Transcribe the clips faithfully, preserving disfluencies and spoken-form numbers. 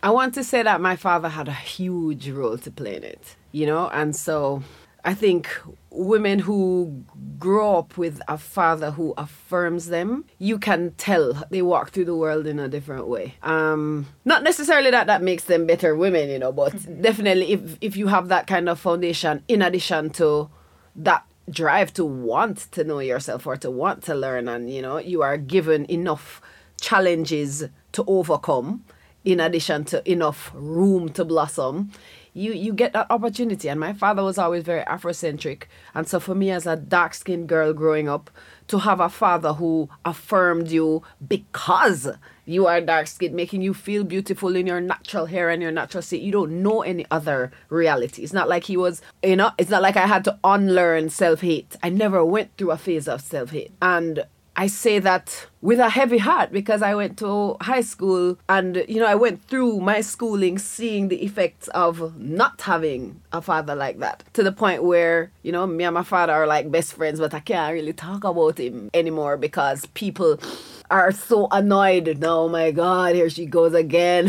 I want to say that my father had a huge role to play in it, you know, and so I think women who grow up with a father who affirms them, you can tell they walk through the world in a different way. Um, not necessarily that that makes them better women, you know, but mm-hmm. definitely if, if you have that kind of foundation, in addition to that drive to want to know yourself or to want to learn, and, you know, you are given enough challenges to overcome, in addition to enough room to blossom, you you get that opportunity. And my father was always very Afrocentric. And so for me as a dark-skinned girl growing up, to have a father who affirmed you because you are dark-skinned, making you feel beautiful in your natural hair and your natural state. You don't know any other reality. It's not like he was, you know, it's not like I had to unlearn self-hate. I never went through a phase of self-hate. And I say that with a heavy heart because I went to high school and, you know, I went through my schooling seeing the effects of not having a father like that, to the point where, you know, me and my father are like best friends, but I can't really talk about him anymore because people are so annoyed. Oh my God, here she goes again.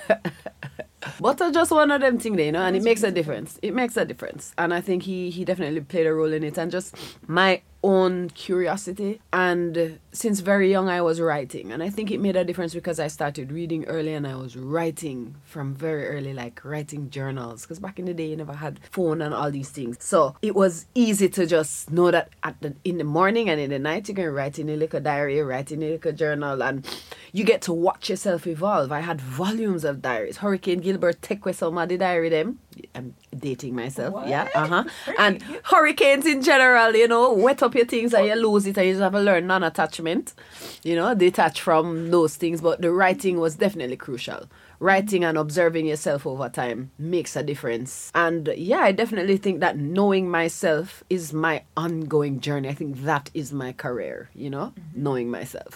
But it's just one of them things, you know, and it makes a difference. It makes a difference. And I think he, he definitely played a role in it. And just my own curiosity. And since very young, I was writing. And I think it made a difference because I started reading early and I was writing from very early, like writing journals. Because back in the day, you never had phone and all these things. So it was easy to just know that at the, in the morning and in the night, you can write in a little diary, write in a little journal, and you get to watch yourself evolve. I had volumes of diaries. Hurricane Gilbert take with some of the diary them. I'm dating myself. What? Yeah. Uh-huh. And hurricanes in general, you know, wet up your things and you lose it and you just have to learn non-attachment, you know, detach from those things. But the writing was definitely crucial. Writing and observing yourself over time makes a difference. And yeah, I definitely think that knowing myself is my ongoing journey. I think that is my career, you know, mm-hmm. knowing myself.